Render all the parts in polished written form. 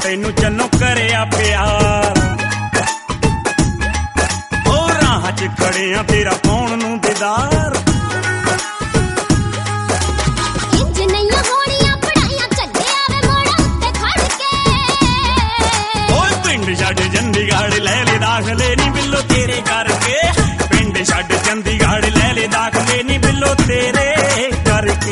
ਤੈਨੂੰ ਚੰਨੋ ਕਰਿਆ ਪਿਆਰ। ਉਹ ਰਾਹ 'ਚ ਖੜੇ ਆ ਤੇਰਾ ਪਾਉਣ ਨੂੰ ਦੀਦਾਰ। ਇੰਜ ਨਹੀਂ ਹੋਣੀਆਂ ਪੜਾਈਆਂ ਚੱਲਿਆ ਵੇ ਮੋੜਾ ਉੱਤੇ ਖੜ ਕੇ। ਓਏ ਪਿੰਡ ਛੱਡ ਚੰਡੀਗੜ੍ਹ ਲੈ ਲੈ ਦਾਖਲੇ ਨੀ ਬਿੱਲੋ ਤੇਰੇ ਕਰਕੇ। ਪਿੰਡ ਛੱਡ ਚੰਡੀਗੜ੍ਹ ਲੈ ਲੈ ਦਾਖਲੇ ਨੀ ਬਿੱਲੋ ਤੇਰੇ ਕਰਕੇ।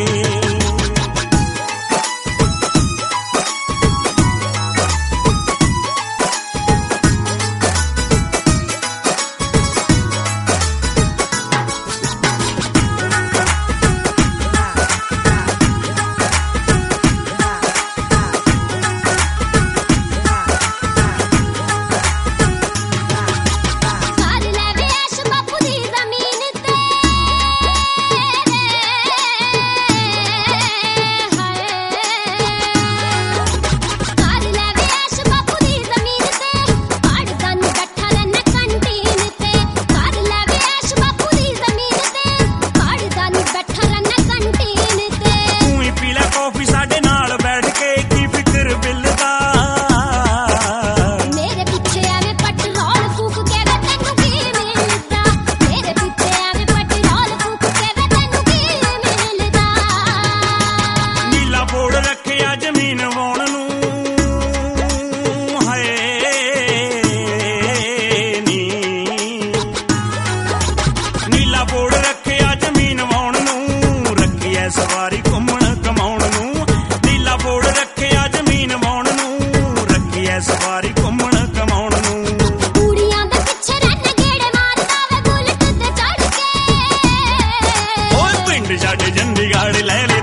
ਸਵਾਰੀ ਘੁੰਮਣ ਕਮਾਉਣ ਨੂੰ ਨੀਲਾ ਬੋੜ ਰੱਖਿਆ ਜ਼ਮੀਨ ਵਾਉਣ ਨੂੰ। ਰੱਖਿਆ ਸਵਾਰੀ ਘੁੰਮਣ ਕਮਾਉਣ ਨੂੰ। ਕੁੜੀਆਂ ਦੇ ਪਿੱਛੇ ਰੰਨ ਗੇੜੇ ਮਾਰਦਾ ਵੇ ਬੁਲਟ ਤੇ ਚੜ ਕੇ। ਓਏ ਪਿੰਡ ਛੱਡ ਚੰਡੀਗੜ੍ਹ ਲੈ ਲੈ